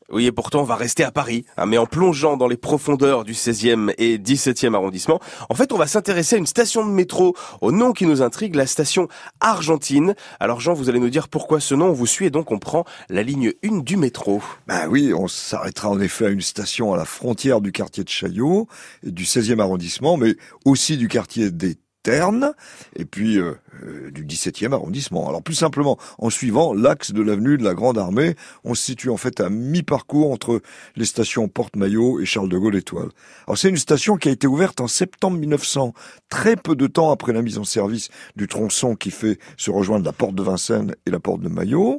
Oui, et pourtant, on va rester à Paris, mais en plongeant dans les profondeurs du 16e et 17e arrondissement. En fait, on va s'intéresser à une station de métro au nom qui nous intrigue, la station Argentine. Alors Jean, vous allez nous dire pourquoi ce nom, on vous suit et donc on prend la ligne 1 du métro. Ben oui, on s'arrêtera en effet à une station à la frontière du quartier de Chaillot, et du 16e arrondissement, mais aussi du quartier des Ternes, et puis du 17e arrondissement. Alors plus simplement, en suivant l'axe de l'avenue de la Grande Armée, on se situe en fait à mi-parcours entre les stations Porte-Maillot et Charles de Gaulle Étoile. Alors c'est une station qui a été ouverte en septembre 1900, très peu de temps après la mise en service du tronçon qui fait se rejoindre la porte de Vincennes et la porte Maillot,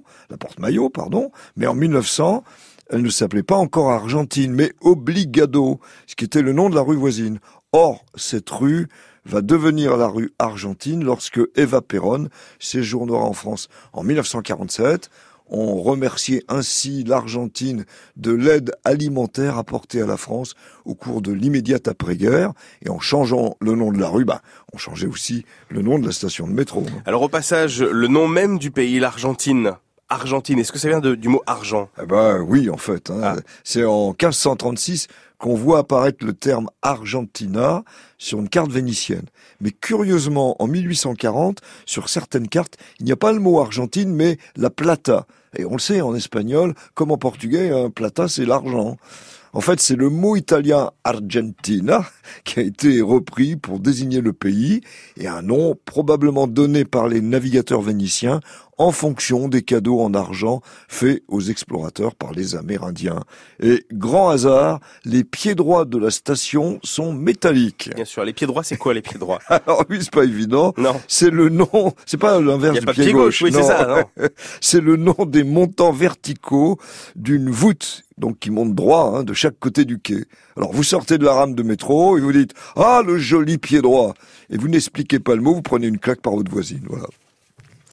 mais en 1900, elle ne s'appelait pas encore Argentine, mais Obligado, ce qui était le nom de la rue voisine. Or, cette rue va devenir la rue Argentine lorsque Eva Perón séjournera en France en 1947. On remerciait ainsi l'Argentine de l'aide alimentaire apportée à la France au cours de l'immédiate après-guerre. Et en changeant le nom de la rue, on changeait aussi le nom de la station de métro. Alors au passage, le nom même du pays, l'Argentine. Argentine, est-ce que ça vient du mot argent? Oui, en fait. C'est en 1536 qu'on voit apparaître le terme Argentina sur une carte vénitienne. Mais curieusement, en 1840, sur certaines cartes, il n'y a pas le mot Argentine, mais la plata. Et on le sait, en espagnol, comme en portugais, plata, c'est l'argent. En fait, c'est le mot italien Argentina qui a été repris pour désigner le pays, et un nom probablement donné par les navigateurs vénitiens en fonction des cadeaux en argent faits aux explorateurs par les Amérindiens. Et grand hasard, les pieds droits de la station sont métalliques. Bien sûr, les pieds droits, c'est quoi les pieds droits? Alors oui, c'est pas évident. Non. C'est le nom, c'est pas l'inverse du pied gauche. Oui, non. C'est ça, non. C'est le nom des montants verticaux d'une voûte, donc qui monte droit, de chaque côté du quai. Alors vous sortez de la rame de métro et vous dites « Ah, le joli pied droit !» Et vous n'expliquez pas le mot, vous prenez une claque par votre voisine, voilà.